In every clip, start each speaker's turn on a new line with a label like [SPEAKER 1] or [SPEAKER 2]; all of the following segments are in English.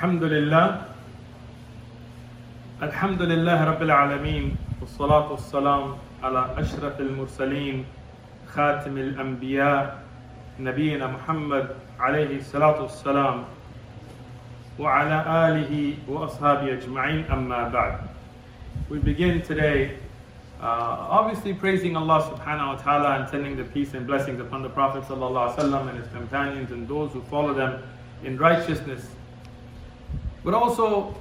[SPEAKER 1] Alhamdulillah. Alhamdulillah Rabbil Alameen. Wassalatu wassalam ala ashraf al-mursaleen. Khatim al-anbiya. Nabiyyina Muhammad alayhi salatu wassalam. Wa ala alihi wa ashabi ajma'in amma ba'd. We begin today obviously praising Allah subhanahu wa ta'ala and sending the peace and blessings upon the Prophet sallallahu alaihi wasallam and his companions and those who follow them in righteousness. But also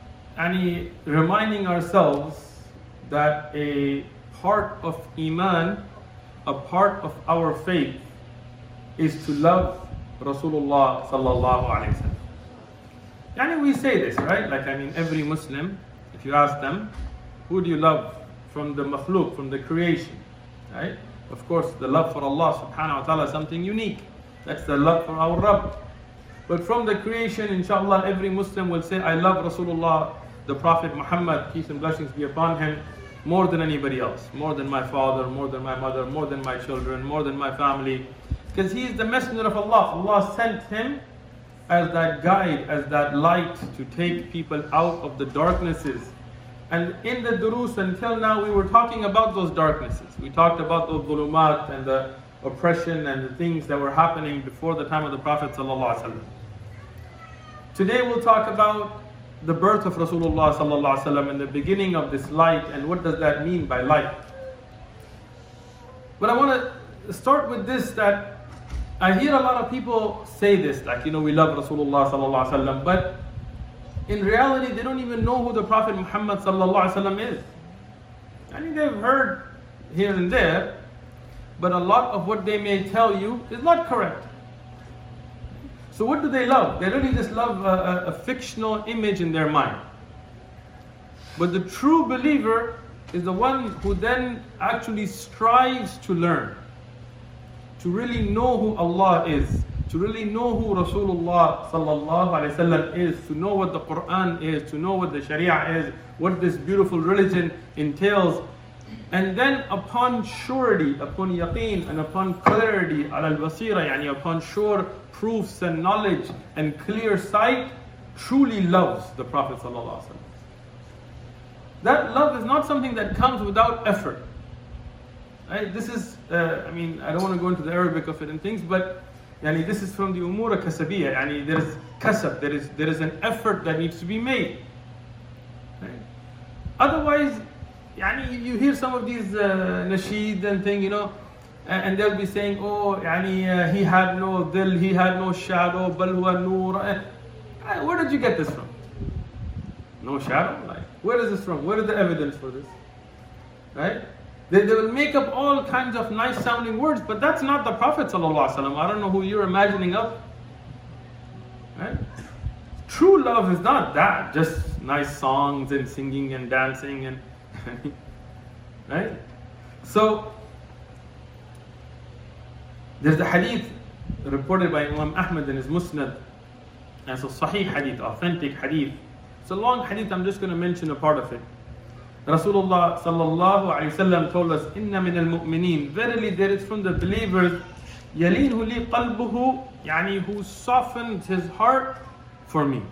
[SPEAKER 1] reminding ourselves that a part of Iman, a part of our faith is to love Rasulullah sallallahu alaihi wasallam. We say this, right? Every Muslim, if you ask them, who do you love from the makhluk, from the creation, right? Of course, the love for Allah subhanahu wa ta'ala is something unique. That's the love for our Rabb. But from the creation, inshallah, every Muslim will say, I love Rasulullah, the Prophet Muhammad, peace and blessings be upon him, more than anybody else, more than my father, more than my mother, more than my children, more than my family. Because he is the messenger of Allah. Allah sent him as that guide, as that light to take people out of the darknesses. And in the durus until now, we were talking about those darknesses. We talked about those dhulumat and the oppression and the things that were happening before the time of the Prophet ﷺ. Today we'll talk about the birth of Rasulullah ﷺ and the beginning of this light and what does that mean by light. But I want to start with this, that I hear a lot of people say this, we love Rasulullah ﷺ, but in reality, they don't even know who the Prophet Muhammad ﷺ is. They've heard here and there, but a lot of what they may tell you is not correct. So what do they love? They really just love a fictional image in their mind. But the true believer is the one who then actually strives to learn, to really know who Allah is, to really know who Rasulullah sallallahu alaihi wasallam is, to know what the Quran is, to know what the Sharia is, what this beautiful religion entails. And then upon surety, upon yaqeen, and upon clarity, al-basira, upon sure proofs and knowledge and clear sight, truly loves the Prophet sallallahu alaihi wasallam. That love is not something that comes without effort. Right? This is, I don't want to go into the Arabic of it and things, but this is from the umur kasabiyya. There is kasab, there is an effort that needs to be made. Right? Otherwise, you hear some of these nasheed and thing, and they'll be saying, he had no dil, he had no shadow, bal huwa noor. Where did you get this from? No shadow? Where is this from? Where is the evidence for this? Right? They will make up all kinds of nice sounding words, but that's not the Prophet ﷺ. I don't know who you're imagining of. Right? True love is not that, just nice songs and singing and dancing and right? So there's a hadith reported by Imam Ahmad in his Musnad, and it's a sahih hadith, authentic hadith. It's a long hadith, I'm just going to mention a part of it. Rasulullah sallallahu alayhi wasallam told us, "Inna min al-mu'mineen." Verily, there is from the believers, "Yalinhu li qalbuhu," who softens his heart for me.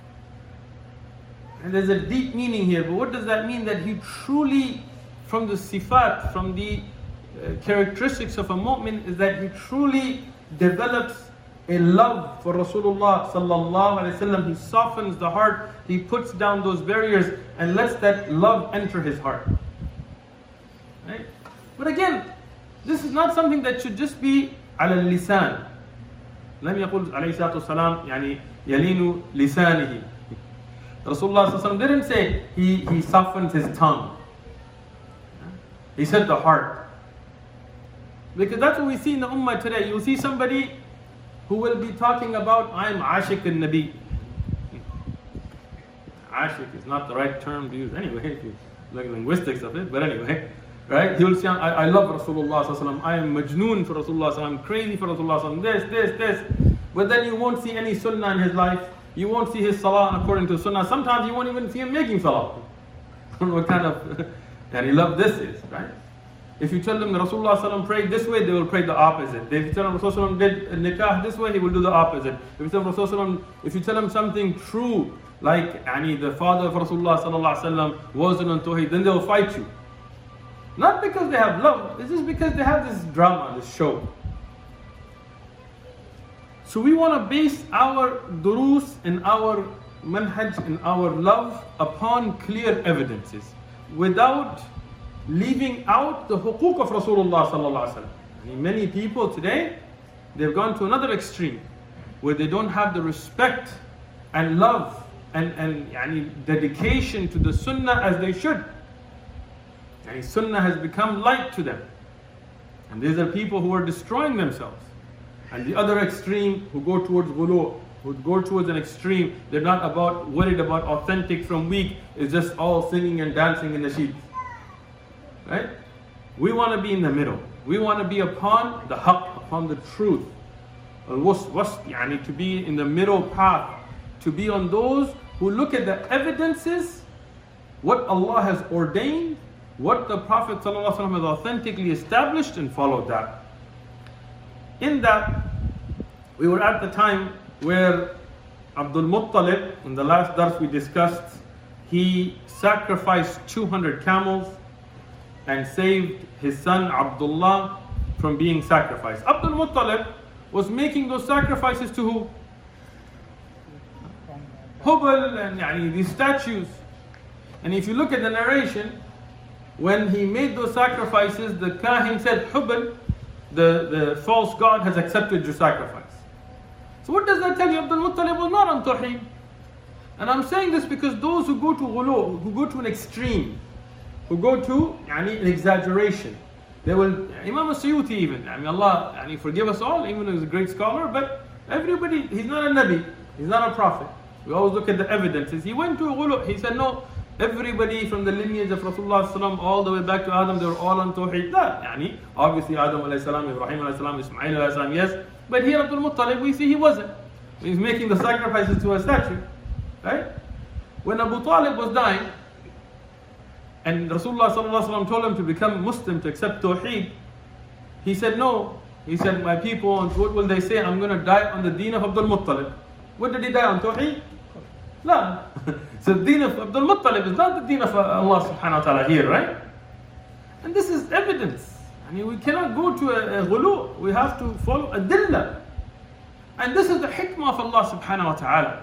[SPEAKER 1] And there's a deep meaning here. But what does that mean? That he truly, from the sifat, from the characteristics of a mu'min, is that he truly develops a love for Rasulullah sallallahu alaihi wasallam. He softens the heart. He puts down those barriers and lets that love enter his heart. Right? But again, this is not something that should just be على اللسان. لم يقل عليه الصلاة والسلام يلين لسانه. Rasulullah sallallahu alaihi wasallam didn't say he softens his tongue. He said the heart. Because that's what we see in the ummah today. You'll see somebody who will be talking about, I'm Ashiq al-Nabi. Ashiq is not the right term to use anyway, if you look at linguistics of it, but anyway, right? He will say, I love Rasulullah sallallahu alaihi wasallam, I am majnoon for Rasulullah sallallahu alaihi wasallam, I'm crazy for Rasulullah sallallahu alaihi wasallam, this. But then you won't see any sunnah in his life, you won't see his salah according to sunnah, sometimes you won't even see him making salah. I don't know what kind of, and he love this is, right? If you tell them that Rasulullah ﷺ prayed this way, they will pray the opposite. If you tell them Rasulullah ﷺ did nikah this way, he will do the opposite. If you tell them something true, like the father of Rasulullah ﷺ wasn't on Tawheed, then they will fight you. Not because they have love, it's just because they have this drama, this show. So we want to base our durus and our manhaj and our love upon clear evidences, without leaving out the huquq of Rasulullah sallallahu alaihi wasallam. Many people today, they've gone to another extreme, where they don't have the respect and love and dedication to the sunnah as they should. Sunnah has become light to them. And these are people who are destroying themselves. And the other extreme, who go towards ghulu, who go towards an extreme, they're not worried about authentic from weak, it's just all singing and dancing in the sheets. Right? We want to be in the middle. We want to be upon the haqq, upon the truth. To be in the middle path, to be on those who look at the evidences, what Allah has ordained, what the Prophet ﷺ has authentically established, and follow that. In that, we were at the time where Abdul Muttalib, in the last dars we discussed, he sacrificed 200 camels and saved his son Abdullah from being sacrificed. Abdul Muttalib was making those sacrifices to who? Hubal and these statues. And if you look at the narration, when he made those sacrifices, the Kahin said, Hubal, the false god, has accepted your sacrifice. So what does that tell you? Abdul Muttalib was not on Tawheed. And I'm saying this because those who go to ghulu, who go to an extreme, who go to an exaggeration, they will, Imam As-Suyuti even, Allah forgive us all, even though he's a great scholar, but everybody, he's not a Nabi, he's not a prophet. We always look at the evidences. He went to a ghulu, he said no, everybody from the lineage of Rasulullah all the way back to Adam, they were all on Tawheed. Obviously Adam alayhi salam, Ibrahim alayhi salam, Ismail alayhi salam, yes, but here Abdul Muttalib, we see he wasn't. He's making the sacrifices to a statue, right? When Abu Talib was dying, and Rasulullah told him to become Muslim, to accept Tawheed, he said no. He said, my people, and what will they say? I'm going to die on the deen of Abdul Muttalib. What did he die on? Tawheed? No. So the deen of Abdul Muttalib is not the deen of Allah subhanahu wa ta'ala here, right? And this is evidence. We cannot go to a ghulu. We have to follow adillah. And this is the hikmah of Allah subhanahu wa ta'ala.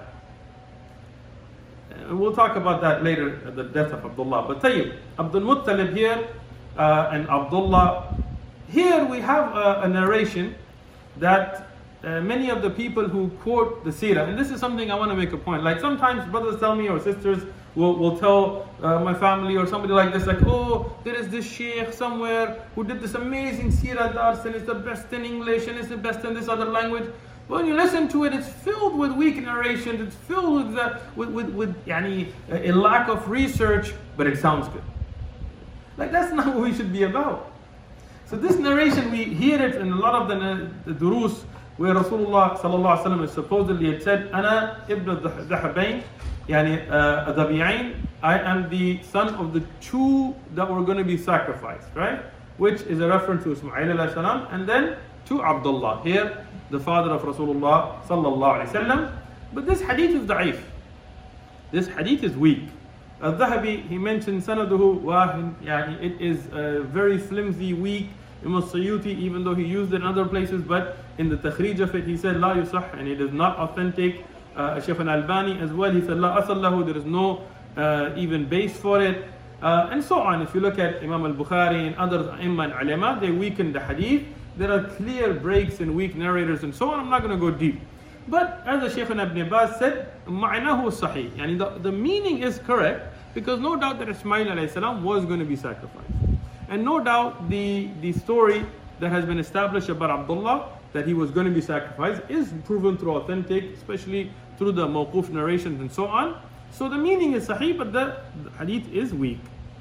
[SPEAKER 1] We'll talk about that later, the death of Abdullah. But tayyib, Abdul Muttalib here and Abdullah. Here we have a narration that many of the people who quote the seerah, and this is something I want to make a point. Like sometimes brothers tell me, or sisters will tell my family or somebody like this, like, oh, there is this sheikh somewhere who did this amazing seerah dars and it's the best in English and it's the best in this other language. But when you listen to it, it's filled with weak narrations, it's filled with a lack of research, but it sounds good. Like that's not what we should be about. So this narration, we hear it in a lot of the durus, where Rasulullah sallallahu alaihi wasallam supposedly had said, "Ana ibn al-Dhahabain, Dhabi'ain, I am the son of the two that were going to be sacrificed," right? Which is a reference to Ismail alayhi salam, and then to Abdullah, here the father of Rasulullah sallallahu alaihi wasallam. But this hadith is da'if. This hadith is weak. Al-Dhahabi, he mentioned sanaduhu wahin, it is very flimsy, weak. Imam Suyuti, even though he used it in other places, but in the takhrij of it, he said la yusah, and it is not authentic. Shaykh al-Albani as well, he said la asal lahu, there is no even base for it, and so on. If you look at Imam al-Bukhari and others, Imam and ulama, they weaken the hadith. There are clear breaks and weak narrators and so on. I'm not going to go deep. But as the Shaykh Ibn Abbas said, ma'nahu sahih, the meaning is correct, because no doubt that Ismail alayhi salam was going to be sacrificed. And no doubt the story that has been established about Abdullah, that he was going to be sacrificed, is proven through authentic, especially through the mawquf narrations and so on. So the meaning is sahih, but the hadith is weak.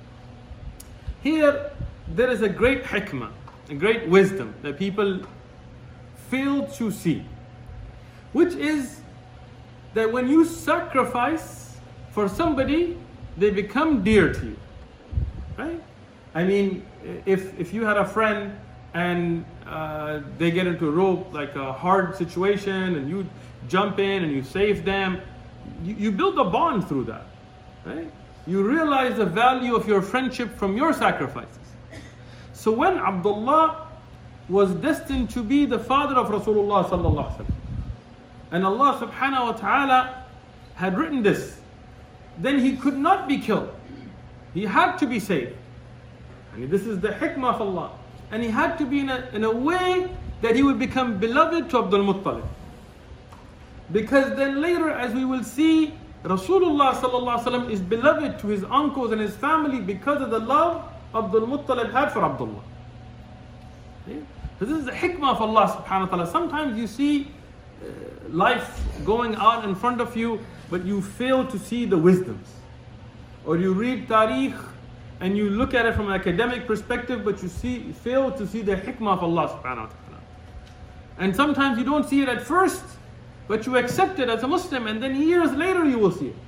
[SPEAKER 1] Here, there is a great hikmah, a great wisdom that people fail to see, which is that when you sacrifice for somebody, they become dear to you, right? I mean, if you had a friend and they get into like a hard situation, and you jump in and you save them, you build a bond through that, right? You realize the value of your friendship from your sacrifices. So when Abdullah was destined to be the father of Rasulullah sallallahu alaihi wasallam, and Allah subhanahu wa ta'ala had written this, then he could not be killed. He had to be saved. And this is the hikmah of Allah. And he had to be in a way that he would become beloved to Abdul Muttalib. Because then later, as we will see, Rasulullah sallallahu alaihi wasallam is beloved to his uncles and his family because of the love Abdul Muttalib had for Abdullah. Okay? So this is the hikmah of Allah subhanahu wa ta'ala. Sometimes you see life going on in front of you, but you fail to see the wisdoms. Or you read tariq and you look at it from an academic perspective, but you fail to see the hikmah of Allah subhanahu wa ta'ala. And sometimes you don't see it at first, but you accept it as a Muslim, and then years later you will see it.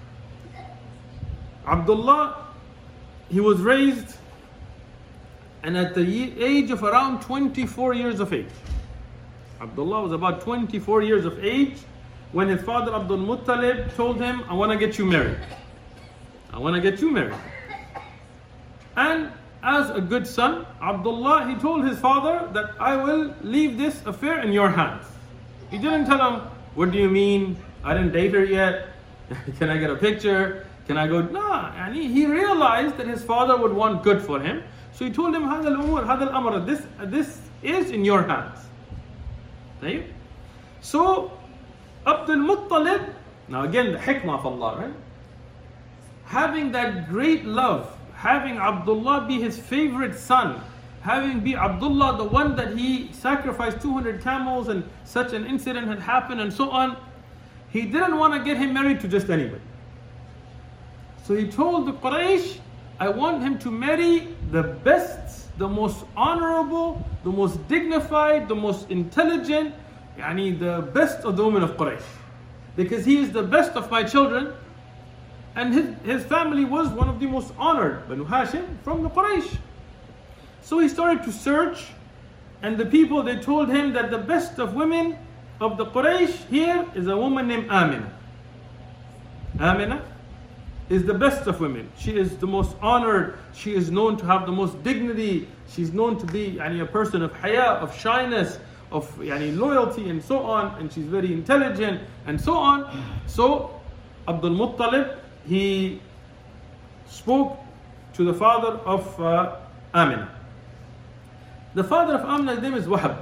[SPEAKER 1] Abdullah, he was raised, and at the age of around 24 years of age. Abdullah was about 24 years of age when his father Abdul Muttalib told him, I want to get you married. I want to get you married. And as a good son, Abdullah, he told his father that I will leave this affair in your hands. He didn't tell him, what do you mean? I didn't date her yet. Can I get a picture? Can I go? No. And he realized that his father would want good for him. So he told him, this is in your hands. Right? So Abdul Muttalib, now again the hikmah of Allah, right? Having that great love, having Abdullah be his favorite son, having be Abdullah the one that he sacrificed 200 camels and such an incident had happened and so on, he didn't want to get him married to just anybody. So he told the Quraysh, I want him to marry the best, the most honorable, the most dignified, the most intelligent, the best of the women of Quraysh. Because he is the best of my children, and his family was one of the most honored, Banu Hashim, from the Quraysh. So he started to search, and the people, they told him that the best of women of the Quraysh here is a woman named Amina. Amina is the best of women. She is the most honored. She is known to have the most dignity. She's known to be a person of haya, of shyness, of loyalty and so on. And she's very intelligent and so on. So Abdul Muttalib, he spoke to the father of Amina. The father of Amina, his name is Wahab.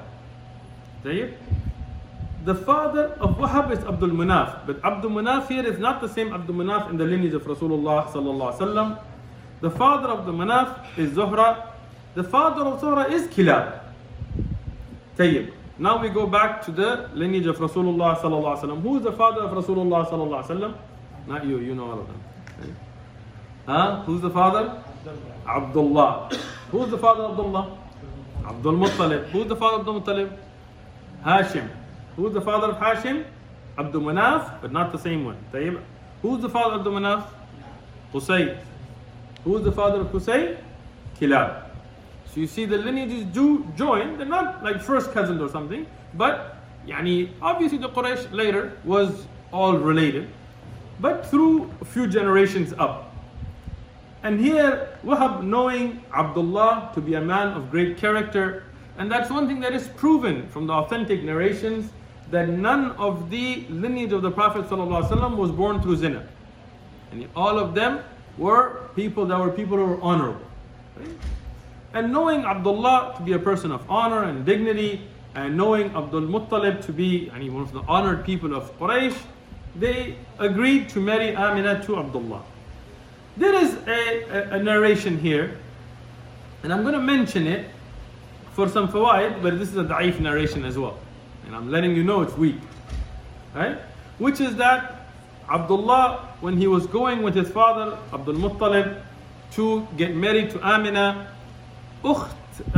[SPEAKER 1] The father of Wahab is Abdul Manaf, but Abdul Manaf here is not the same Abdul Manaf in the lineage of Rasulullah sallallahu alaihi wasallam. The father of the Manaf is Zuhra. The father of Zuhra is Kilab. Tayyib. Now we go back to the lineage of Rasulullah sallallahu alaihi wasallam. Who is the father of Rasulullah sallallahu alaihi wasallam? Not you, you know all of them. Who's the father? Abdullah. Who's the father of Abdullah? Abdul Muttalib. Who's the father of Abdul Muttalib? Hashim. Who's the father of Hashim? Abdul Manaf, but not the same one. Tayyib. Who's the father of Abdul Manaf? Qusay. Who's the father of Qusay? Kilab. So you see the lineages do join. They're not like first cousins or something, but obviously the Quraysh later was all related, but through a few generations up. And here Wahab, knowing Abdullah to be a man of great character, and that's one thing that is proven from the authentic narrations, that none of the lineage of the Prophet ﷺ was born through zina. And all of them were people who were honorable. Right? And knowing Abdullah to be a person of honor and dignity, and knowing Abdul Muttalib to be one of the honored people of Quraysh, they agreed to marry Amina to Abdullah. There is a narration here, and I'm going to mention it for some fawaid, but this is a da'if narration as well. And I'm letting you know it's weak. Right? Which is that Abdullah, when he was going with his father, Abdul Muttalib, to get married to Amina, what's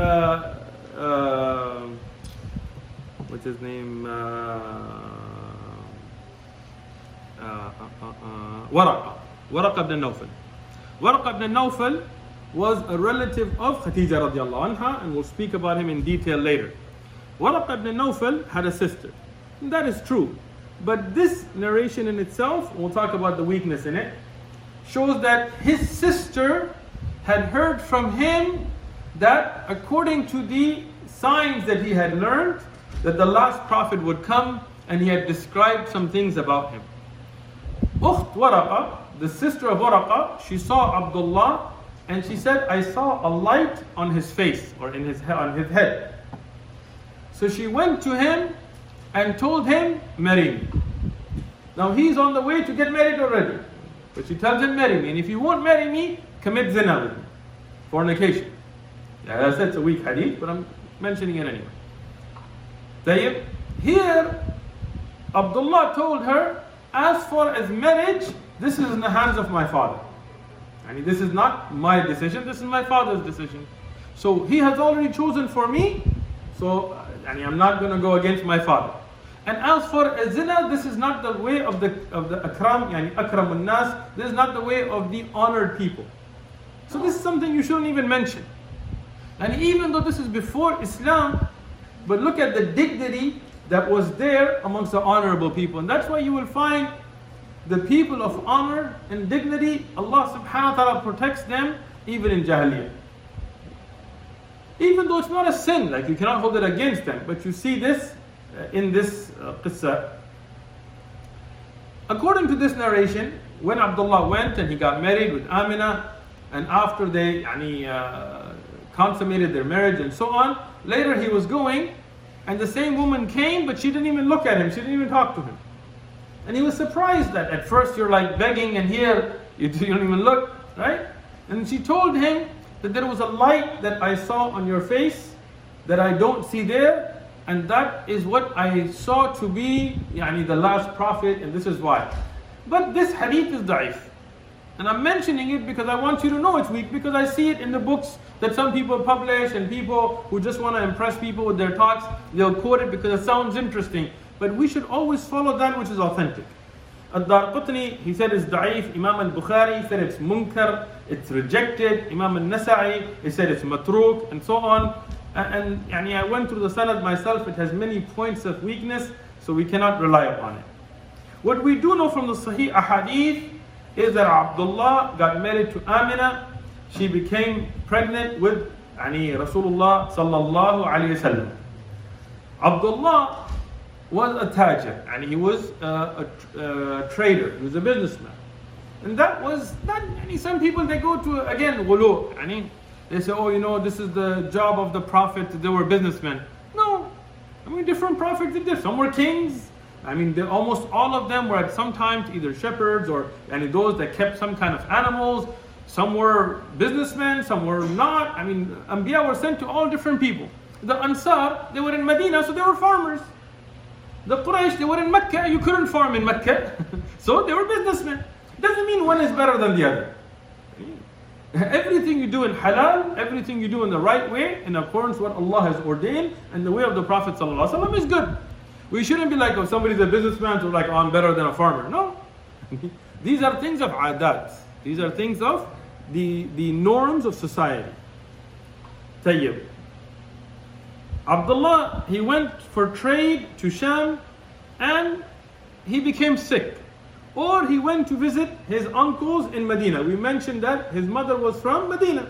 [SPEAKER 1] his name? Waraqa ibn Nawfal. Waraqa ibn Nawfal, was a relative of Khadija radiallahu anha, and we'll speak about him in detail later. Waraqa ibn Nawfal had a sister. And that is true. But this narration in itself, we'll talk about the weakness in it, shows that his sister had heard from him that according to the signs that he had learned, that the last prophet would come, and he had described some things about him. Ukht Waraqa, the sister of Waraqa, she saw Abdullah, and she said, I saw a light on his face, or on his head. So she went to him and told him, marry me. Now he's on the way to get married already. But she tells him, marry me. And if you won't marry me, commit zina with me. Fornication. Yeah, I said it's a weak hadith, but I'm mentioning it anyway. Tayyib. Here, Abdullah told her, as far as marriage, this is in the hands of my father. And this is not my decision, this is my father's decision. So he has already chosen for me, so I'm not going to go against my father. And as for as zina, this is not the way of the akram, akramun nas. This is not the way of the honored people. So this is something you shouldn't even mention. And even though this is before Islam, but look at the dignity that was there amongst the honorable people. And that's why you will find the people of honor and dignity, Allah subhanahu wa ta'ala protects them even in Jahiliyyah. Even though it's not a sin, like you cannot hold it against them, but you see this in this qissa. According to this narration, when Abdullah went and he got married with Amina, and after they consummated their marriage and so on, later he was going, and the same woman came, but she didn't even look at him, she didn't even talk to him. And he was surprised that at first you're like begging, and here you don't even look, right? And she told him that there was a light that I saw on your face that I don't see there, and that is what I saw to be the last prophet, and this is why. But this hadith is da'if. And I'm mentioning it because I want you to know it's weak, because I see it in the books that some people publish, and people who just want to impress people with their talks, they'll quote it because it sounds interesting. But we should always follow that which is authentic. Ad-Darqutni, he said it's da'if. Imam al-Bukhari said it's munkar, it's rejected. Imam al-Nasa'i, he said it's matruk, and so on. And I went through the sanad myself, it has many points of weakness, so we cannot rely upon it. What we do know from the Sahih Ahadith is that Abdullah got married to Amina. She became pregnant with Rasulullah sallallahu alayhi wasallam. Abdullah was a tajir, and he was a trader, he was a businessman. And that was not, some people they go to, again, ghulu, they say, this is the job of the Prophet, they were businessmen. No, different prophets did this. Some were kings. Almost all of them were at some time either shepherds or those that kept some kind of animals. Some were businessmen, some were not. Anbiya were sent to all different people. The Ansar, they were in Medina, so they were farmers. The Quraysh, they were in Mecca, you couldn't farm in Mecca, so they were businessmen. Doesn't mean one is better than the other. Everything you do in halal, everything you do in the right way, in accordance with what Allah has ordained, and the way of the Prophet ﷺ is good. We shouldn't be like, if somebody's a businessman, so like, I'm better than a farmer. No. These are things of adat. These are things of the norms of society. Tayyib. Abdullah, he went for trade to Sham, and he became sick. Or he went to visit his uncles in Medina. We mentioned that his mother was from Medina.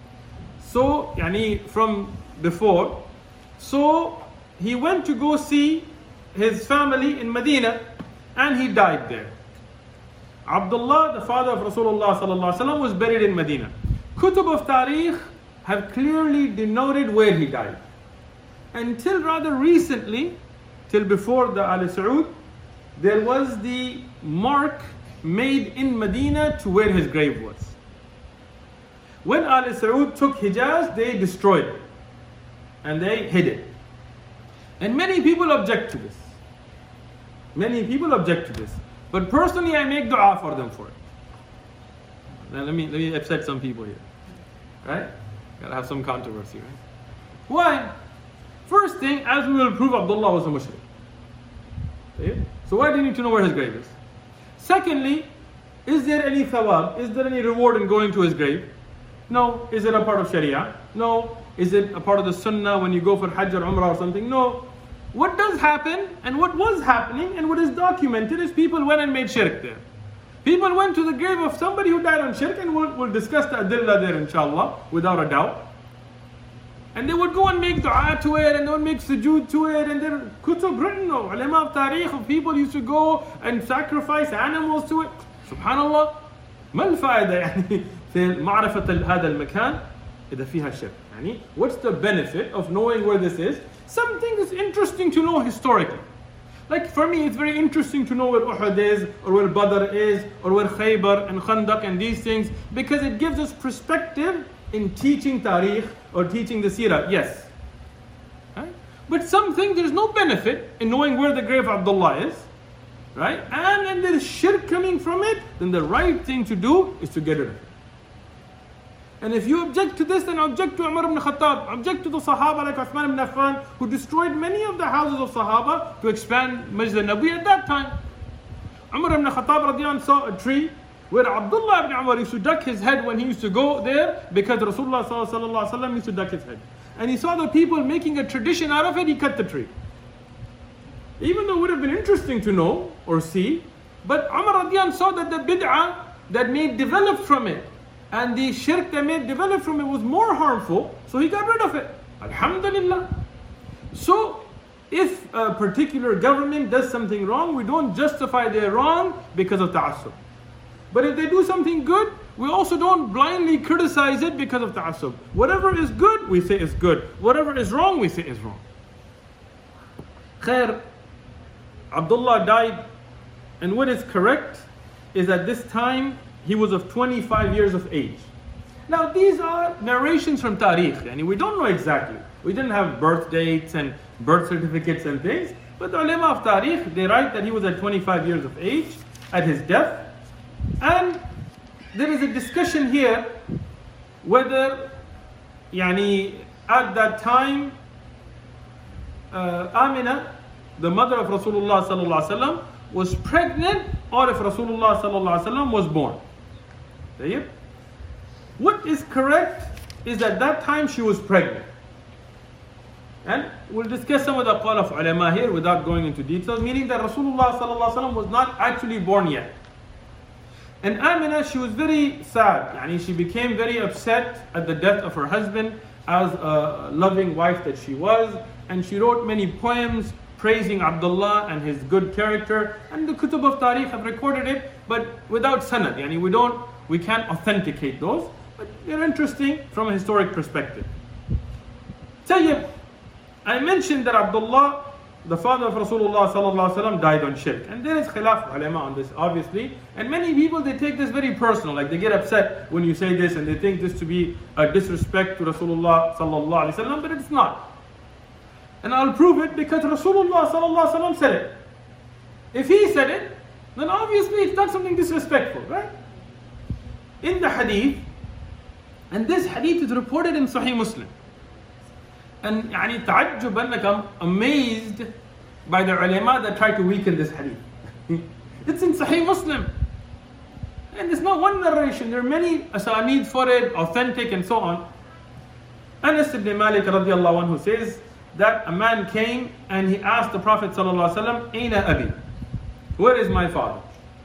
[SPEAKER 1] So, from before. So, he went to go see his family in Medina, and he died there. Abdullah, the father of Rasulullah sallallahu alaihi wasallam, was buried in Medina. Kutub of Tariq have clearly denoted where he died. Until rather recently, till before the Al Saud, there was the mark made in Medina to where his grave was. When Al Saud took Hijaz, they destroyed it and they hid it. And many people object to this. Many people object to this. But personally, I make dua for them for it. Now let me upset some people here. Right? Gotta have some controversy, right? Why? First thing, as we will prove, Abdullah was a mushrik. Okay? So why do you need to know where his grave is? Secondly, is there any thawab? Is there any reward in going to his grave? No. Is it a part of Sharia? No. Is it a part of the Sunnah when you go for Hajj or Umrah or something? No. What does happen and what was happening and what is documented is people went and made shirk there. People went to the grave of somebody who died on shirk, and we'll discuss the adillah there inshallah, without a doubt. And they would go and make dua to it, and they would make sujood to it, and there are kutub written, ulama of tariq, of people used to go and sacrifice animals to it. Subhanallah. ما الفائدة يعني في معرفة هذا المكان إذا فيها شرك؟ يعني what's the benefit of knowing where this is? Something is interesting to know historically. Like for me, it's very interesting to know where Uhud is, or where Badr is, or where Khaybar and Khandaq and these things, because it gives us perspective in teaching tariq or teaching the seerah. Yes. Right? But something, there's no benefit in knowing where the grave of Abdullah is. Right? And then there's shirk coming from it, then the right thing to do is to get rid of it. And if you object to this, then object to Umar ibn Khattab, object to the Sahaba like Uthman ibn Affan, who destroyed many of the houses of Sahaba to expand Masjid al-Nabi at that time. Umar ibn Khattab radiallahu anh saw a tree where Abdullah ibn Umar used to duck his head when he used to go there, because Rasulullah sallallahu alaihi wasallam used to duck his head. And he saw the people making a tradition out of it, he cut the tree. Even though it would have been interesting to know or see, but Umar radiallahu anh saw that the bid'ah that may develop from it, and the shirk that may develop from it was more harmful, so he got rid of it. Alhamdulillah. So, if a particular government does something wrong, we don't justify their wrong because of ta'assub. But if they do something good, we also don't blindly criticize it because of ta'assub. Whatever is good, we say is good. Whatever is wrong, we say is wrong. Khair, Abdullah died, and what is correct is at this time he was of 25 years of age. Now these are narrations from tariq, and we don't know exactly. We didn't have birth dates and birth certificates and things, but the ulama of tariq, they write that he was at 25 years of age at his death. And there is a discussion here whether at that time Amina, the mother of Rasulullah sallallahu alaihi wasallam, was pregnant, or if Rasulullah sallallahu alaihi wasallam was born. What is correct is at that time she was pregnant. And we'll discuss some of the qawla of ulama here without going into details, meaning that Rasulullah sallallahu alaihi wasallam was not actually born yet. And Amina, she was very sad. She became very upset at the death of her husband, as a loving wife that she was. And she wrote many poems praising Abdullah and his good character. And the kutub of tariq have recorded it, but without sanad. We can't authenticate those, but they're interesting from a historic perspective. Tayyib, I mentioned that Abdullah, the father of Rasulullah sallallahu alaihi wasallam, died on shirk, and there is khilaf ulama on this, obviously. And many people, they take this very personal, like they get upset when you say this, and they think this to be a disrespect to Rasulullah sallallahu alaihi wasallam, but it's not. And I'll prove it because Rasulullah sallallahu alaihi wasallam said it. If he said it, then obviously it's not something disrespectful, right? In the hadith, and this hadith is reported in Sahih Muslim. And تعجبا, like I'm amazed by the ulama that try to weaken this hadith. It's in Sahih Muslim. And it's not one narration, there are many asanid for it, authentic and so on. Anas ibn Malik radiallahu anhu says that a man came and he asked the Prophet sallallahu alaihi wasallam, Aina Abi? Where is my father?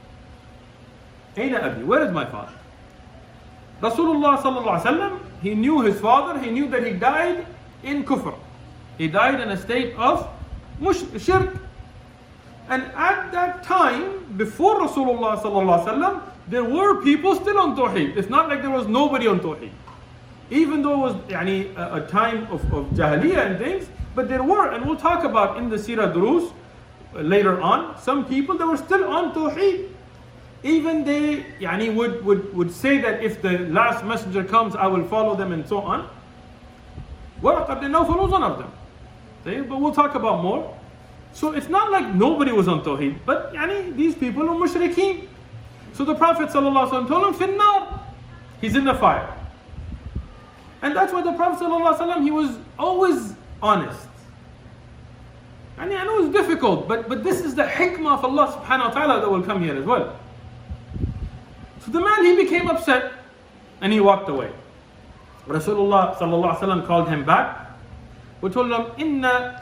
[SPEAKER 1] Aina Abi? Where is my father? Rasulullah sallallahu alaihi wasallam, he knew his father, he knew that he died in kufr. He died in a state of shirk. And at that time, before Rasulullah sallallahu alaihi wasallam, there were people still on Tawheed. It's not like there was nobody on Tawheed. Even though it was a time of Jahiliyyah and things, but there were, and we'll talk about in the Sirah Durus later on, some people that were still on Tawheed. Even they would say that if the last messenger comes, I will follow them and so on. Waraqah ibn Nawfal was one of them. But we'll talk about more. So it's not like nobody was on Tawheed, but these people were mushrikeen. So the Prophet ﷺ told him, Finnar, he's in the fire. And that's why the Prophet ﷺ, he was always honest. I know it's difficult, but this is the hikmah of Allah subhanahu wa ta'ala that will come here as well. So the man, he became upset and he walked away. Rasulullah sallallahu alaihi wasallam called him back. We told him, Inna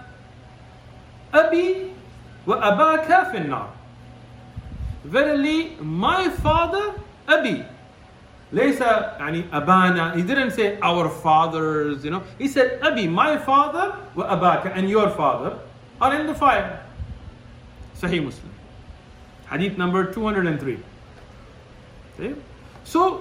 [SPEAKER 1] abi wa abaka fin nar. Verily, my father, Abi. Laysa, yani abana. He didn't say our fathers, He said, Abi, my father, wa abaka, and your father are in the fire. Sahih Muslim. Hadith number 203. Okay? So,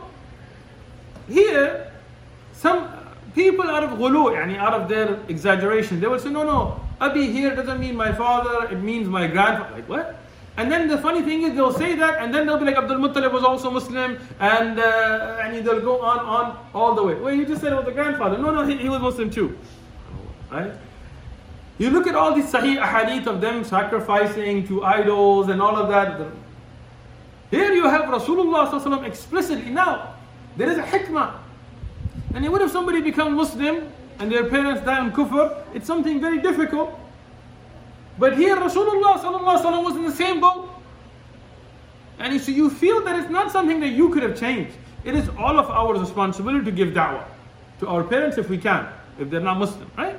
[SPEAKER 1] here, some people out of ghulu, yani out of their exaggeration, they will say, no, Abi here doesn't mean my father, it means my grandfather. Like what? And then the funny thing is they'll say that and then they'll be like Abdul Muttalib was also Muslim and they'll go on all the way. Well, you just said about the grandfather. No, he was Muslim too. Right? You look at all these sahih ahadith of them sacrificing to idols and all of that. Here you have Rasulullah sallallahu alaihi wasallam explicitly. Now, there is a hikmah. And what if somebody becomes Muslim and their parents die on kufr? It's something very difficult. But here Rasulullah sallallahu alaihi wasallam was in the same boat. And so you feel that it's not something that you could have changed. It is all of our responsibility to give da'wah to our parents if we can, if they're not Muslim, right?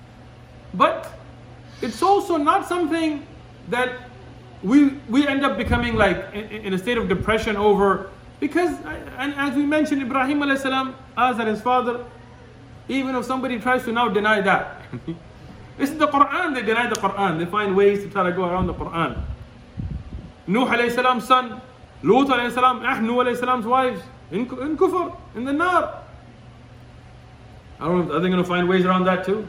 [SPEAKER 1] But it's also not something that we end up becoming like in a state of depression over, because, and as we mentioned, Ibrahim alayhi salam, Azar, his father, even if somebody tries to now deny that, this is the Quran, they deny the Quran, they find ways to try to go around the Quran. Nuh alayhi salam's son, Lut alayhi salam, Nuh alayhi salam's wives, in kufr, in the nar. I don't know, are they going to find ways around that too?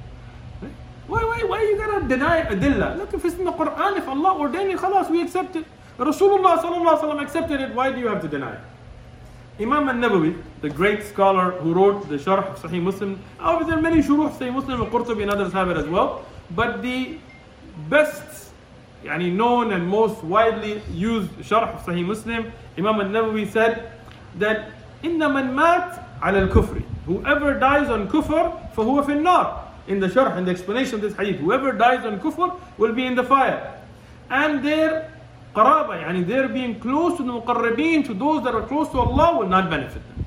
[SPEAKER 1] Why you gotta deny adillah? Look, if it's in the Quran, if Allah ordained it, khalas, we accept it. Rasulullah sallallahu alaihi wasallam accepted it, why do you have to deny it? Imam al-Nawawi, the great scholar who wrote the Sharh of Sahih Muslim, obviously there are many shuruh Sahih Muslim, Qurtubi and others have it as well, but the best known and most widely used Sharh of Sahih Muslim, Imam al-Nawawi said that إِنَّ مَنْ مَاتْ عَلَى الْكُفْرِ, whoever dies on kufr, فَهُوَ فِي النَّارِ. In the Sharh, in the explanation of this hadith, whoever dies on kufr will be in the fire. And their qaraba, they're being close to the muqarrabeen, to those that are close to Allah, will not benefit them.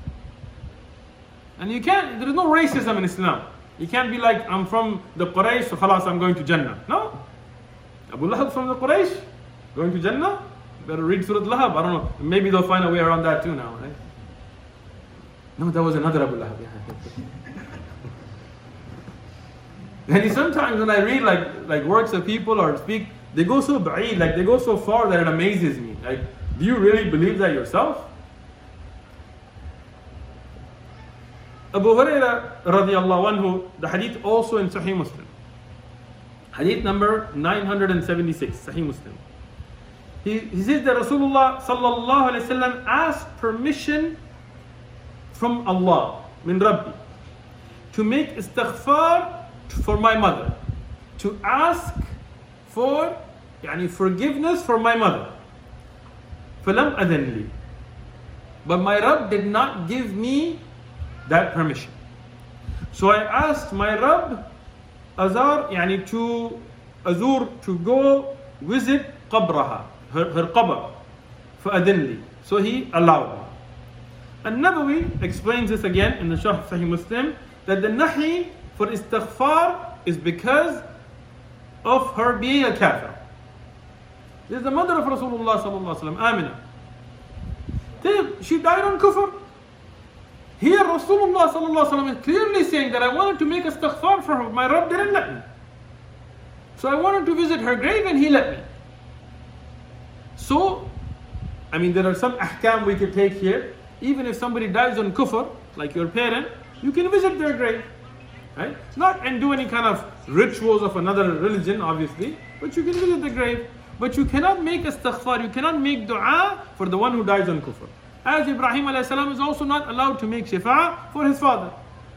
[SPEAKER 1] And there is no racism in Islam. You can't be like, I'm from the Quraysh, so khalas, I'm going to Jannah. No. Abu Lahab from the Quraysh, going to Jannah? Better read Surah Lahab. I don't know. Maybe they'll find a way around that too now, right? No, that was another Abu Lahab. And sometimes when I read like works of people or speak, they go so ba'id, like they go so far that it amazes me. Like, do you really believe that yourself? Abu Hurairah radiallahu anhu, the hadith also in Sahih Muslim. Hadith number 976, Sahih Muslim. He says that Rasulullah sallallahu alayhi wasallam asked permission from Allah, min Rabbi, to make istighfar for my mother, to ask for forgiveness for my mother. فَلَمْ أَذَنْ لِي, but my Rabb did not give me that permission. So I asked my Rabb to go visit qabraha, her qabr, فَأَذَنْ لِي, so he allowed me. And Nabawi explains this again in the Sharh of Sahih Muslim, that the nahi for istighfar is because of her being a kafir. This is the mother of Rasulullah sallallahu alaihi wasallam, Amina. She died on kufr. Here Rasulullah sallallahu alaihi wasallam is clearly saying that I wanted to make istighfar for her, my Rabb didn't let me. So I wanted to visit her grave and he let me. So, there are some ahkam we could take here. Even if somebody dies on kufr, like your parent, you can visit their grave. Right? Not and do any kind of rituals of another religion, obviously, but you can visit the grave. But you cannot make istighfar, you cannot make dua for the one who dies on kufr. As Ibrahim alayhi salam is also not allowed to make shafa'a for his father.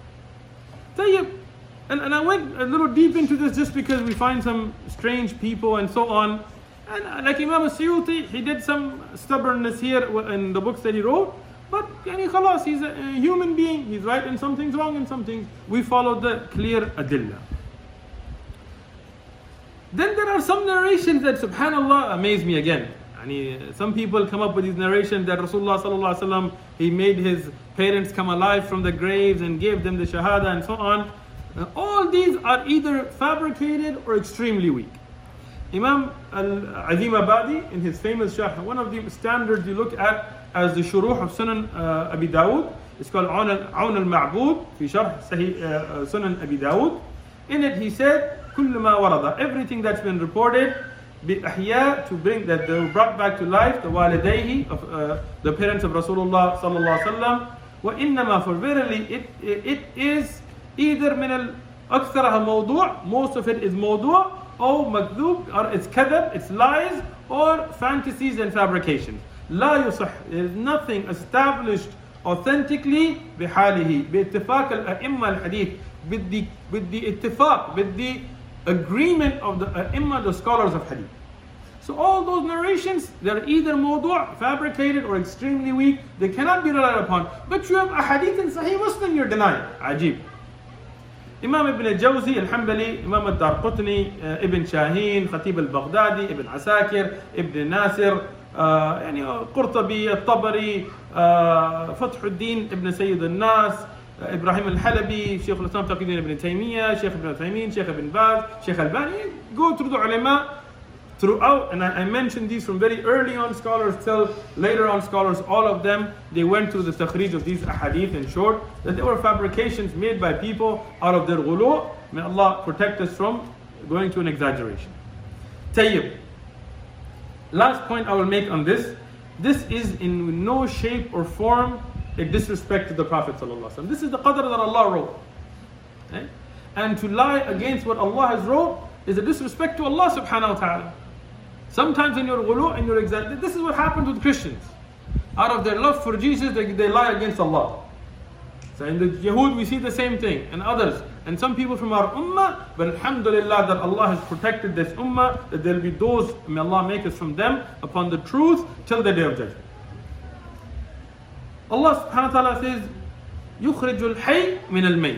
[SPEAKER 1] And I went a little deep into this just because we find some strange people and so on. And like Imam al-Suyuti, he did some stubbornness here in the books that he wrote. But khalas, he's a human being. He's right in some things, wrong in some things. We follow the clear adillah. Then there are some narrations that, subhanallah, amaze me again. Some people come up with these narrations that Rasulullah sallallahu alaihi wasallam, he made his parents come alive from the graves and gave them the shahada and so on. All these are either fabricated or extremely weak. Imam Al-Azim Abadi, in his famous sharh, one of the standards you look at as the shuruh of Sunan Abi Dawud, it's called Aun al-Ma'bud fi sharh Sahih Sunan Abi Dawud. In it he said, كل ما ورد, everything that's been reported, بِأَحْيَاء, to bring that they were brought back to life, the walidayhi, of the parents of Rasulullah sallallahu alaihi wasallam. وَإِنَّمَا, for verily it is either من الأكثرها موضوع, most of it is موضوع, or مكذوب, or it's kadab, it's lies, or fantasies and fabrications. لا يصح, there is nothing established authentically بحاله باتفاق الأئمة الحديث, with the ittifaq, with the agreement of the Imam, the scholars of hadith. So all those narrations, they're either mawdu', fabricated, or extremely weak. They cannot be relied upon. But you have a hadith in Sahih Muslim, you're denying. Ajib. Imam Ibn al-Jawzi, al-Hanbali, Imam al-Darqutni, Ibn Shaheen, Khatib al-Baghdadi, Ibn Asakir, Ibn Nasir, Qurtubi, al-Tabari, Fathuddin, Ibn Sayyid al-Nas, Ibrahim al-Halabi, Shaykh al-Islam Taqiyuddin ibn Taymiyyah, Shaykh ibn Uthaymeen, Shaykh ibn Baz, Shaykh al-Albani. Go through the ulama throughout, and I mentioned these from very early on scholars till later on scholars, all of them, they went through the takhrij of these ahadith in short, that they were fabrications made by people out of their ghulu. May Allah protect us from going to an exaggeration. Tayyib. Last point I will make on this. This is in no shape or form a disrespect to the Prophet ﷺ. This is the qadr that Allah wrote. Okay? And to lie against what Allah has wrote is a disrespect to Allah subhanahu wa ta'ala. Sometimes in your ghulu and your example, this is what happened with Christians. Out of their love for Jesus, they lie against Allah. So in the Yahud we see the same thing, and others. And some people from our ummah, but alhamdulillah that Allah has protected this ummah, that there will be those, may Allah make us from them, upon the truth till the day of judgment. Allah subhanahu wa ta'ala says, يُخْرِجُ الْحَيِّ مِنَ الْمَيِّتِ.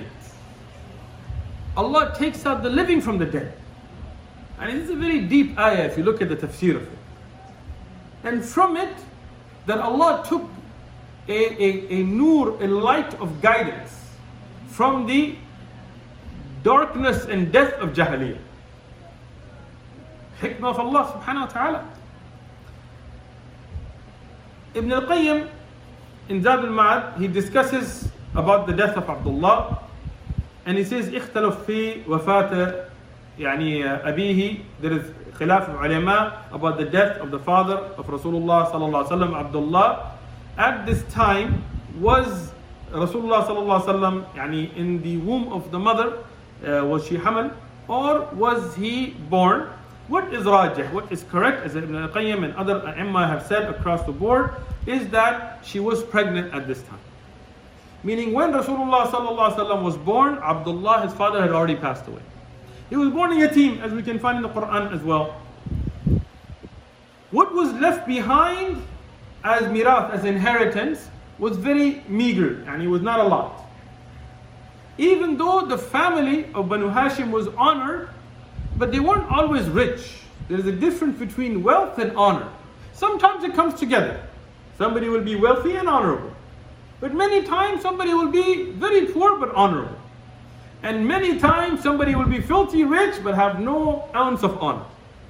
[SPEAKER 1] Allah takes out the living from the dead. And this is a very deep ayah if you look at the tafsir of it. And from it, that Allah took a nur, a light of guidance from the darkness and death of Jahiliyyah. Hikmah of Allah subhanahu wa ta'ala. Ibn al-Qayyim, in Zad al-Ma'ad, he discusses about the death of Abdullah, and he says, اختلف في وفاة يعني أبيه. There is khilaf of ulama about the death of the father of Rasulullah sallallahu alaihi wasallam, Abdullah. At this time, was Rasulullah sallallahu alaihi wasallam يعني in the womb of the mother, was she hamal, or was he born? What is rajih, what is correct, as Ibn al-Qayyim and other a'imma have said across the board, is that she was pregnant at this time. Meaning when Rasulullah sallallahu alaihi wasallam was born, Abdullah, his father, had already passed away. He was born a yatim, as we can find in the Quran as well. What was left behind as mirath, as inheritance, was very meager, and it was not a lot. Even though the family of Banu Hashim was honored, but they weren't always rich. There is a difference between wealth and honor. Sometimes it comes together. Somebody will be wealthy and honorable. But many times somebody will be very poor but honorable. And many times somebody will be filthy rich but have no ounce of honor.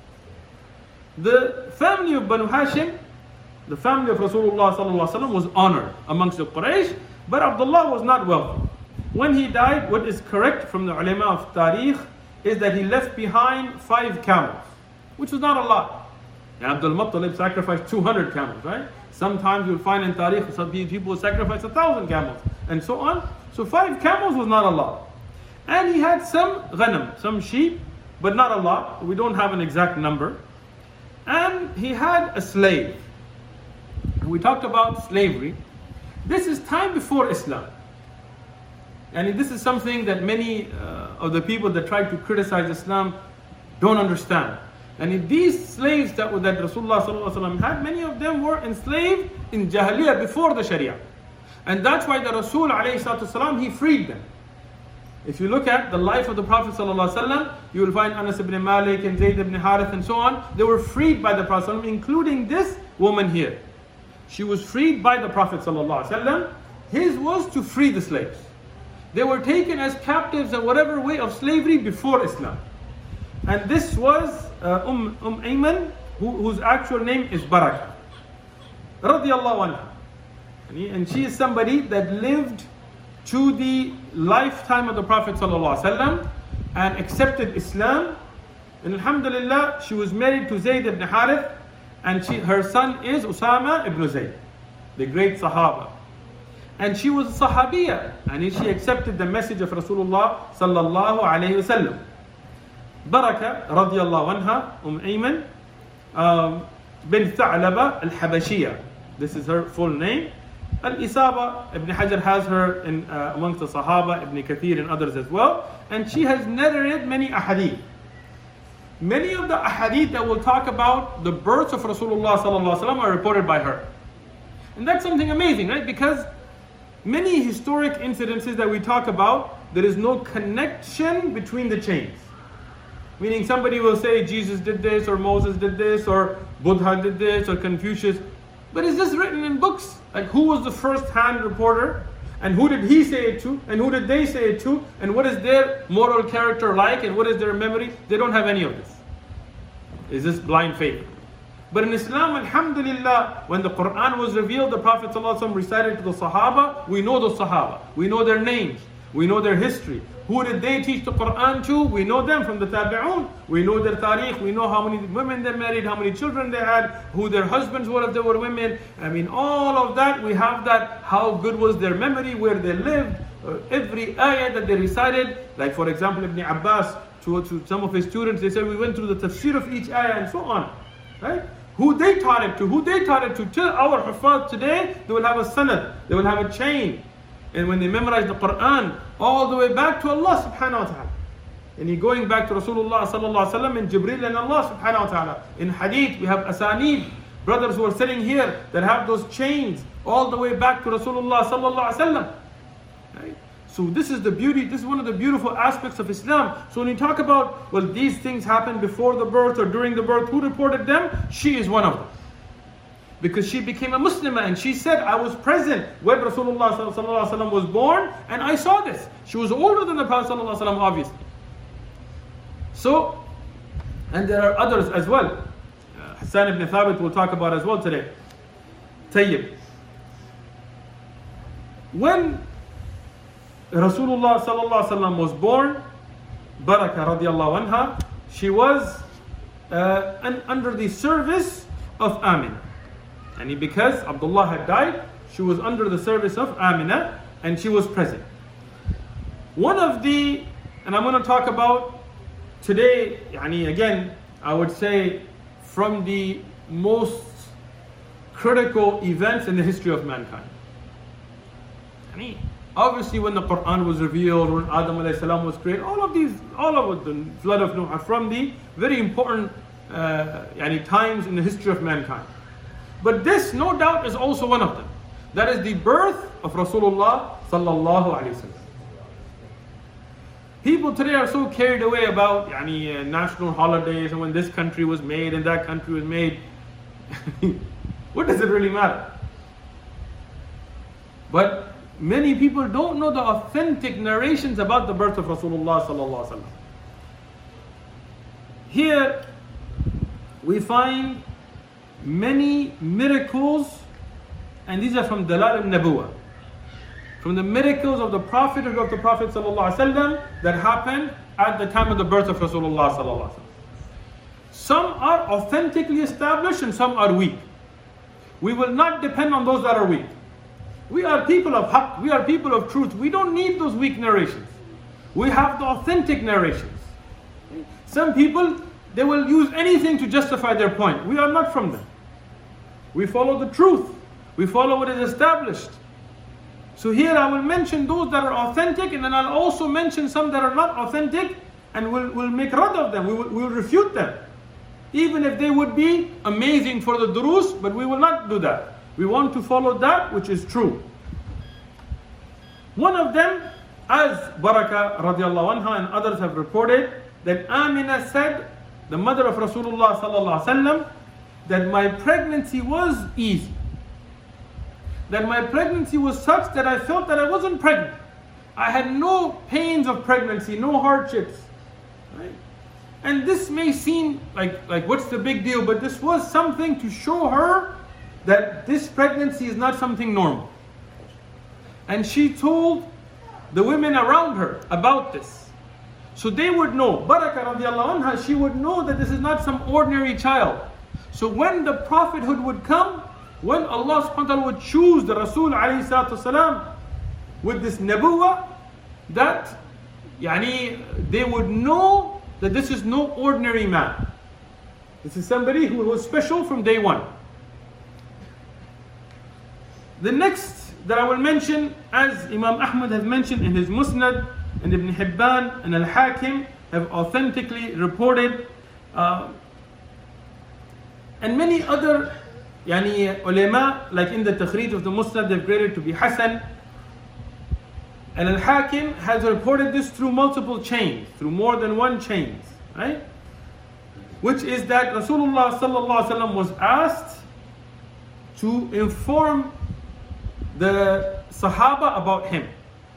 [SPEAKER 1] The family of Banu Hashim, the family of Rasulullah sallallahu alaihi wasallam, was honored amongst the Quraysh, but Abdullah was not wealthy. When he died, what is correct from the ulama of Tariq is that he left behind 5 camels, which was not a lot. And Abdul Muttalib sacrificed 200 camels, right? Sometimes you'll find in Tariq, some people will sacrifice 1,000 camels, and so on. So 5 camels was not a lot. And he had some ghanam, some sheep, but not a lot. We don't have an exact number. And he had a slave. We talked about slavery. This is time before Islam. And this is something that many of the people that try to criticize Islam don't understand. And these slaves that Rasulullah sallallahu alaihi wasallam had, many of them were enslaved in Jahiliyyah before the Sharia. And that's why the Rasul alayhi salatu wasalam, he freed them. If you look at the life of the Prophet ﷺ, you will find Anas ibn Malik and Zayd ibn Harith and so on. They were freed by the Prophet ﷺ, including this woman here. She was freed by the Prophet ﷺ. His was to free the slaves. They were taken as captives in whatever way of slavery before Islam. And this was Ayman, whose actual name is Barakah. Radiallahu anha. And she is somebody that lived to the lifetime of the Prophet ﷺ and accepted Islam. And alhamdulillah, she was married to Zayd ibn Harith, and her son is Usama ibn Zayd, the great Sahaba. And she was a Sahabiya, and she accepted the message of Rasulullah sallallahu alayhi wasallam. Barakah radiallahu anha, Ayman bin Tha'laba al-Habashiyya. This is her full name. Al-Isaba, Ibn Hajar has her in amongst the Sahaba, Ibn Kathir and others as well. And she has narrated many ahadith. Many of the ahadith that will talk about the birth of Rasulullah sallallahu alaihi wasallam are reported by her. And that's something amazing, right? Because many historic incidences that we talk about, there is no connection between the chains. Meaning somebody will say Jesus did this, or Moses did this, or Buddha did this, or Confucius. But is this written in books? Like, who was the first-hand reporter? And who did he say it to? And who did they say it to? And what is their moral character like? And what is their memory? They don't have any of this. Is this blind faith? But in Islam, alhamdulillah, when the Quran was revealed, the Prophet ﷺ recited to the Sahaba. We know the Sahaba. We know their names. We know their history. Who did they teach the Quran to? We know them from the Tabi'un. We know their tariq. We know how many women they married, how many children they had, who their husbands were if they were women. I mean, all of that, we have that. How good was their memory, where they lived, every ayah that they recited. Like, for example, Ibn Abbas, to some of his students, they said, we went through the tafsir of each ayah and so on. Right? Who they taught it to, till our Hufaz today, they will have a sanad, they will have a chain. And when they memorize the Quran, all the way back to Allah subhanahu wa ta'ala. And you're going back to Rasulullah sallallahu alaihi wasallam and Jibreel and Allah subhanahu wa ta'ala. In hadith, we have asanid, brothers who are sitting here that have those chains all the way back to Rasulullah sallallahu alaihi wasallam. Right? So this is the beauty, this is one of the beautiful aspects of Islam. So when you talk about, well, these things happened before the birth or during the birth, who reported them? She is one of them. Because she became a Muslimah, and she said, I was present when Rasulullah sallallahu alaihi wasallam was born, and I saw this. She was older than the Prophet sallallahu alaihi wasallam, obviously. So, and there are others as well. Hassan ibn Thabit will talk about as well today. Tayyib. When Rasulullah sallallahu alaihi wasallam was born, Barakah radiallahu anha, she was under the service of Amina. And because Abdullah had died, she was under the service of Amina, and she was present. One of the, and I'm going to talk about today, again, I would say from the most critical events in the history of mankind. Obviously, when the Quran was revealed, when Adam alayhi salam was created, all of the flood of Noah are from the very important times in the history of mankind. But this, no doubt, is also one of them. That is the birth of Rasulullah sallallahu alaihi wasallam. People today are so carried away about national holidays and when this country was made and that country was made. What does it really matter? But many people don't know the authentic narrations about the birth of Rasulullah sallallahu alaihi wasallam. Here we find many miracles, and these are from Dalal al-Nabuwa, from the miracles of the prophethood of the Prophet ﷺ that happened at the time of the birth of Rasulullah ﷺ. Some are authentically established and some are weak. We will not depend on those that are weak. We are people of haqq, we are people of truth. We don't need those weak narrations. We have the authentic narrations. Some people, they will use anything to justify their point. We are not from them. We follow the truth. We follow what is established. So here I will mention those that are authentic, and then I'll also mention some that are not authentic, and we'll make rad of them. We'll refute them. Even if they would be amazing for the durus, but we will not do that. We want to follow that which is true. One of them as Barakah radiallahu anha and others have reported, that Amina said, the mother of Rasulullah sallallahu alaihi wasallam, that my pregnancy was easy. That my pregnancy was such that I felt that I wasn't pregnant. I had no pains of pregnancy, no hardships. Right? And this may seem like what's the big deal, but this was something to show her that this pregnancy is not something normal. And she told the women around her about this. So they would know, Barakah radiallahu anha, she would know that this is not some ordinary child. So when the prophethood would come, when Allah subhanahu wa ta'ala would choose the Rasul alayhi salatu wasalam with this nabuwah, that they would know that this is no ordinary man. This is somebody who was special from day one. The next that I will mention, as Imam Ahmad has mentioned in his Musnad, and Ibn Hibban and Al-Hakim have authentically reported, and many other ulama, like in the Takhrij of the Musnad, they've graded to be Hasan. And Al-Hakim has reported this through multiple chains, through more than one chains, right? Which is that Rasulullah sallallahu alaihi wasallam was asked to inform the Sahaba about him.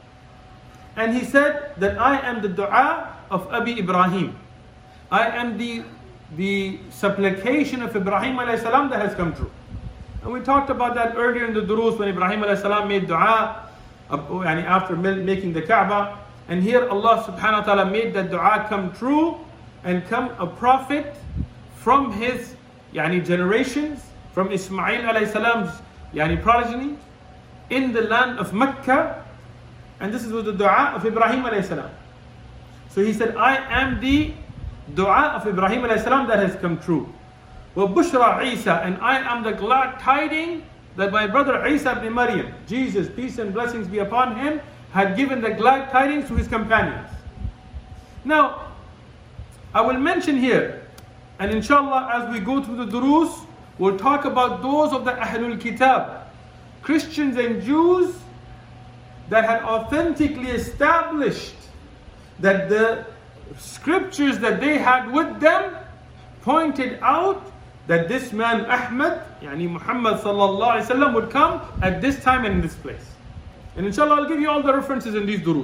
[SPEAKER 1] And he said that I am the dua of Abi Ibrahim. I am the supplication of Ibrahim alayhi salam that has come true. And we talked about that earlier in the durus when Ibrahim alayhi salam made dua after making the Kaaba. And here Allah subhanahu wa ta'ala made that dua come true and come a prophet from his generations, from Ismail alayhi salam's progeny in the land of Mecca. And this was the dua of Ibrahim alayhi salam. So he said, I am the dua of Ibrahim alayhi salam that has come true. Wa Bushra Isa, and I am the glad tidings that my brother Isa ibn Maryam, Jesus, peace and blessings be upon him, had given the glad tidings to his companions. Now, I will mention here, and inshallah as we go through the durus, we'll talk about those of the Ahlul Kitab, Christians and Jews, that had authentically established that the scriptures that they had with them pointed out that this man Ahmad, Muhammad sallallahu alaihi wasallam, would come at this time and in this place. And inshallah I'll give you all the references in these durus.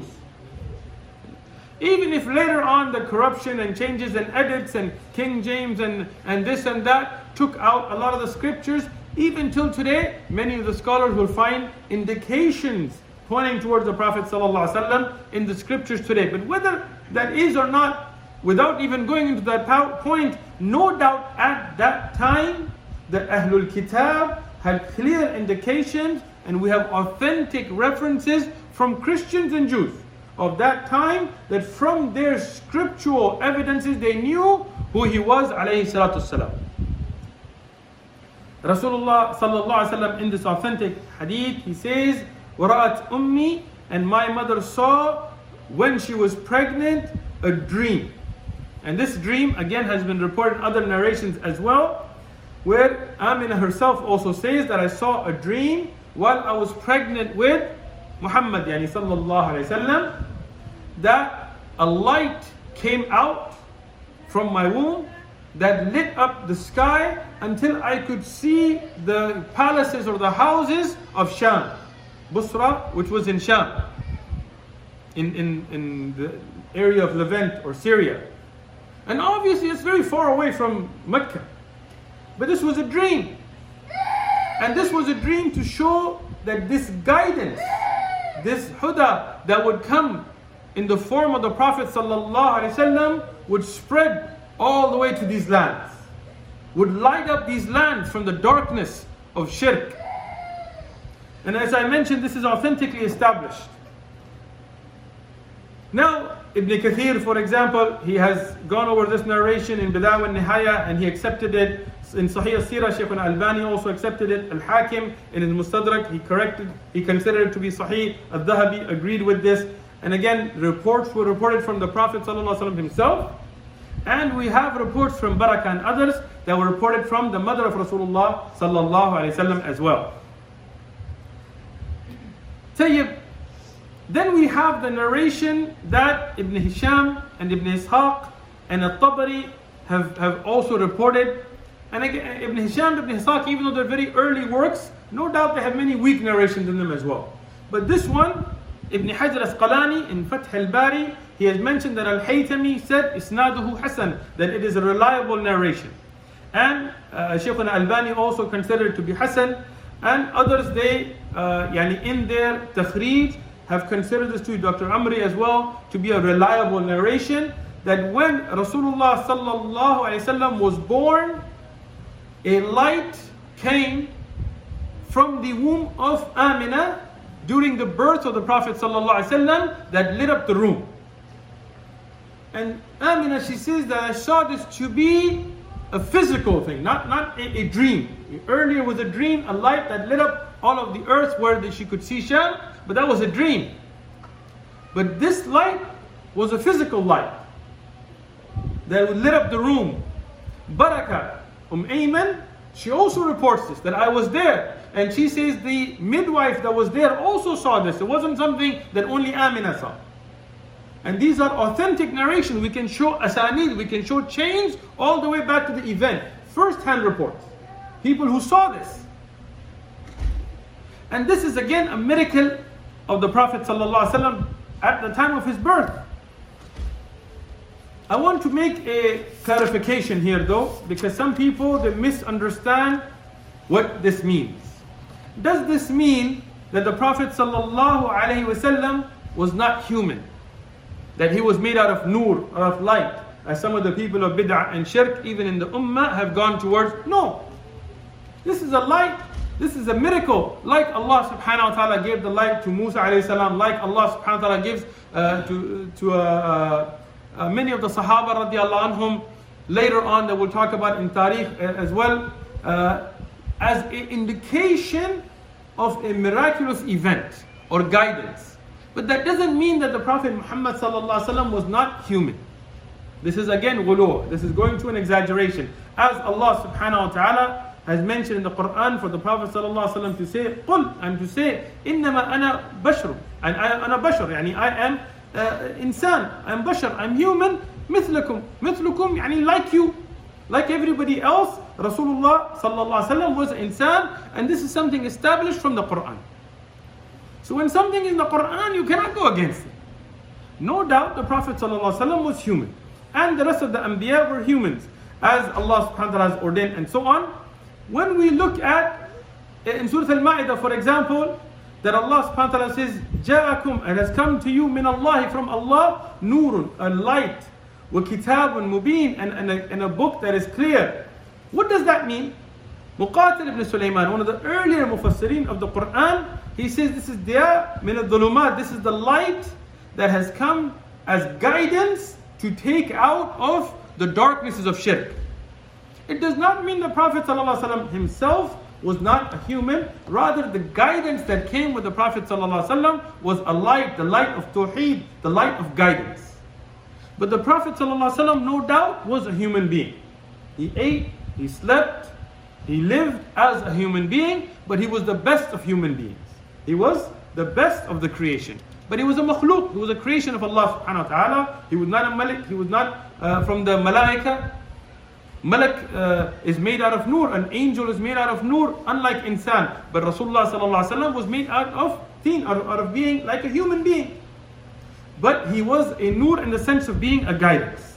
[SPEAKER 1] Even if later on the corruption and changes and edits and King James and this and that took out a lot of the scriptures, even till today many of the scholars will find indications pointing towards the Prophet ﷺ in the scriptures today. But whether that is or not, without even going into that point, no doubt at that time the Ahlul Kitab had clear indications, and we have authentic references from Christians and Jews of that time that from their scriptural evidences they knew who he was alayhi salatu wasalam. Rasulullah sallallahu alaihi wasallam in this authentic hadith, he says, وَرَأَتْ أُمِّي, and my mother saw when she was pregnant a dream. And this dream again has been reported in other narrations as well, where Amina herself also says that I saw a dream while I was pregnant with Muhammad sallallahu alaihi wasallam, that a light came out from my womb that lit up the sky until I could see the palaces or the houses of Sham, Busra, which was in Sham, in the area of Levant or Syria. And obviously it's very far away from Mecca. But this was a dream. And this was a dream to show that this guidance, this huda that would come in the form of the Prophet ﷺ would spread all the way to these lands, would light up these lands from the darkness of shirk. And as I mentioned, this is authentically established. Now, Ibn Kathir, for example, he has gone over this narration in Bidaya wa Nihaya, and he accepted it. In Sahih al-Sirah, Shaykh al-Albani also accepted it. Al-Hakim in his Mustadrak, he considered it to be Sahih. Al-Dhahabi agreed with this. And again, reports were reported from the Prophet ﷺ himself. And we have reports from Barakah and others that were reported from the mother of Rasulullah ﷺ as well. Tayyib, Then we have the narration that Ibn Hisham and Ibn Ishaq and At-Tabari have also reported. And again, Ibn Hisham, Ibn Ishaq, even though they're very early works, no doubt they have many weak narrations in them as well. But this one, Ibn Hajar Asqalani in Fath al-Bari, he has mentioned that Al-Haythami said, Isnaduhu Hasan, that it is a reliable narration. And Shaykh al-Albani also considered it to be Hasan. And others, they, in their takhrij, have considered this to Dr. Amri as well, to be a reliable narration. That when Rasulullah sallallahu alaihi wasallam was born, a light came from the womb of Amina during the birth of the Prophet sallallahu alaihi wasallam that lit up the room. And Amina, she says that I saw this to be a physical thing, not a dream. Earlier was a dream, a light that lit up all of the earth where she could see Sham, but that was a dream. But this light was a physical light that lit up the room. Barakah, Ayman, she also reports this, that I was there. And she says the midwife that was there also saw this. It wasn't something that only Amina saw. And these are authentic narrations. We can show asanid, we can show chains all the way back to the event. First-hand reports. People who saw this. And this is again a miracle of the Prophet ﷺ at the time of his birth. I want to make a clarification here though, because some people, they misunderstand what this means. Does this mean that the Prophet ﷺ was not human? That he was made out of nur, or of light, as some of the people of bid'ah and shirk, even in the ummah, have gone towards? No. This is a light, this is a miracle. Like Allah subhanahu wa ta'ala gave the light to Musa alayhi salam, like Allah subhanahu wa ta'ala gives to many of the Sahaba radiallahu anhum, later on that we'll talk about in Tariq as well, as an indication of a miraculous event or guidance. But that doesn't mean that the Prophet Muhammad sallallahu alaihi wasallam was not human. This is again ghulu. This is going to an exaggeration. As Allah subhanahu wa ta'ala has mentioned in the Quran for the Prophet sallallahu alaihi wasallam to say, قُلْ, and to say, إِنَّمَا أَنَا بَشْرٌ, and أَنَا بَشْر, يعني I am insan, I am bashar, I am human, مثلكم, مثلكم, يعني like you, like everybody else. Rasulullah sallallahu alaihi wasallam was insan, and this is something established from the Quran. So when something is in the Quran, you cannot go against it. No doubt the Prophet ﷺ was human. And the rest of the Anbiya were humans, as Allah subhanahu wa ta'ala has ordained and so on. When we look at, in Surah Al-Ma'idah for example, that Allah subhanahu wa ta'ala says, جَاءَكُمْ, it has come to you min Allah, from Allah, nurun, a light, wa kitabun mubin, and a book that is clear. What does that mean? Muqatil ibn Sulaiman, one of the earlier mufassirin of the Quran, he says this is diya min al-dhulumat, this is the light that has come as guidance to take out of the darknesses of shirk. It does not mean the Prophet ﷺ himself was not a human, rather the guidance that came with the Prophet ﷺ was a light, the light of tawheed, the light of guidance. But the Prophet ﷺ no doubt was a human being. He ate, he slept, he lived as a human being, but he was the best of human beings. He was the best of the creation. But he was a makhluk, he was a creation of Allah subhanahu wa ta'ala. He was not a malik, he was not from the malaika. Malak is made out of nur, an angel is made out of nur, unlike insan. But Rasulullah sallallahu alaihi wasallam was made out of teen, out of being like a human being. But he was a nur in the sense of being a guidance.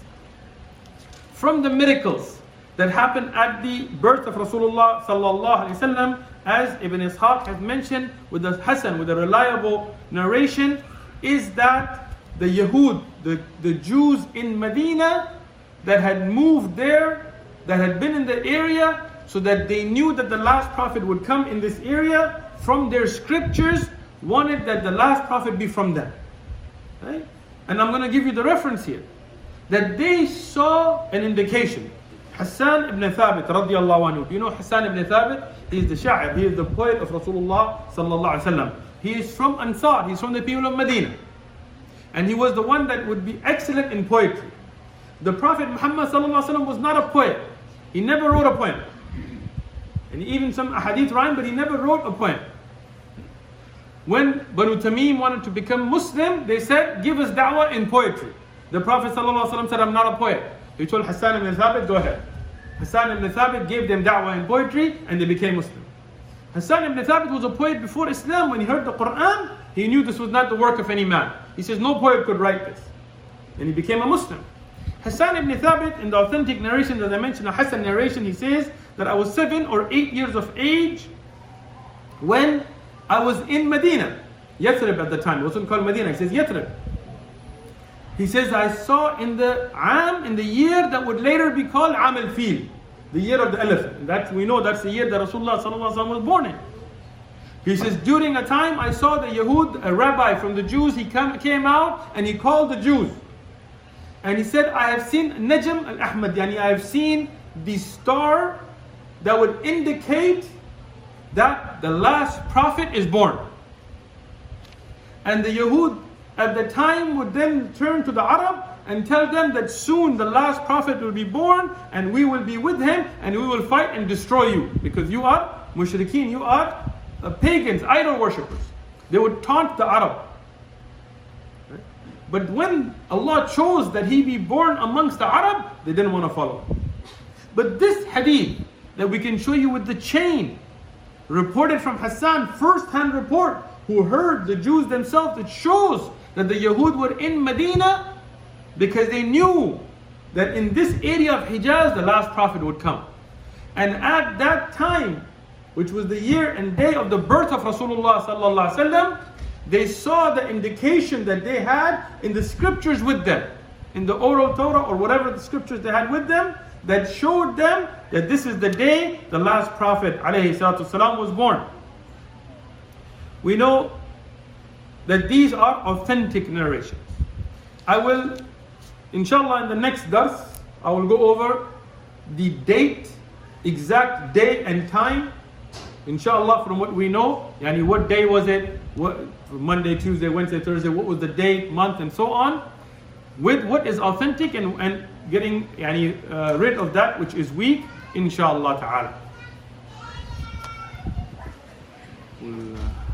[SPEAKER 1] From the miracles that happened at the birth of Rasulullah sallallahu alaihi wasallam, as Ibn Ishaq has mentioned with the Hasan, with a reliable narration, is that the Yahud, the Jews in Medina that had moved there, that had been in the area, so that they knew that the last prophet would come in this area, from their scriptures wanted that the last prophet be from them. Right? And I'm going to give you the reference here, that they saw an indication. Hassan ibn Thabit radiallahu anhu. Do you know Hassan ibn Thabit? He is the sha'ir, he is the poet of Rasulullah sallallahu alaihi wasallam. He is from Ansar, he is from the people of Medina. And he was the one that would be excellent in poetry. The Prophet Muhammad sallallahu alaihi wasallam was not a poet. He never wrote a poem. And even some hadith rhyme, but he never wrote a poem. when Banu Tamim wanted to become Muslim, they said, give us da'wah in poetry. The Prophet ﷺ said, I'm not a poet. He told Hassan ibn Thabit, go ahead. Hassan ibn Thabit gave them da'wah in poetry and they became Muslim. Hassan ibn Thabit was a poet before Islam. When he heard the Quran, he knew this was not the work of any man. He says, no poet could write this. And he became a Muslim. Hassan ibn Thabit, in the authentic narration that I mentioned, a Hassan narration, he says that I was 7 or 8 years of age when I was in Medina. Yathrib at the time, it wasn't called Medina, he says Yathrib. He says, I saw in the year that would later be called Am al-Fil, the year of the elephant. And that we know that's the year that Rasulullah was born in. He says, during a time I saw the Yahud, a rabbi from the Jews, he came out and he called the Jews. And he said, I have seen Najm al-Ahmad, yani I have seen the star that would indicate that the last prophet is born. And the Yahud at the time would then turn to the Arab and tell them that soon the last prophet will be born and we will be with him and we will fight and destroy you because you are mushrikeen, you are pagans, idol worshippers. They would taunt the Arab. But when Allah chose that he be born amongst the Arab, they didn't want to follow. But this hadith that we can show you with the chain, reported from Hassan, first-hand report, who heard the Jews themselves, it shows that the Yahud were in Medina because they knew that in this area of Hijaz, the last prophet would come. And at that time, which was the year and day of the birth of Rasulullah sallallahu alaihi wasallam, they saw the indication that they had in the scriptures with them, in the oral Torah or whatever the scriptures they had with them, that showed them that this is the day the last prophet ﷺ was born. We know that these are authentic narrations. I will, inshallah, in the next dars, I will go over the date, exact day and time, inshallah, from what we know. Yani what day was it? Monday, Tuesday, Wednesday, Thursday, what was the day, month, and so on, with what is authentic and getting rid of that which is weak, inshallah ta'ala.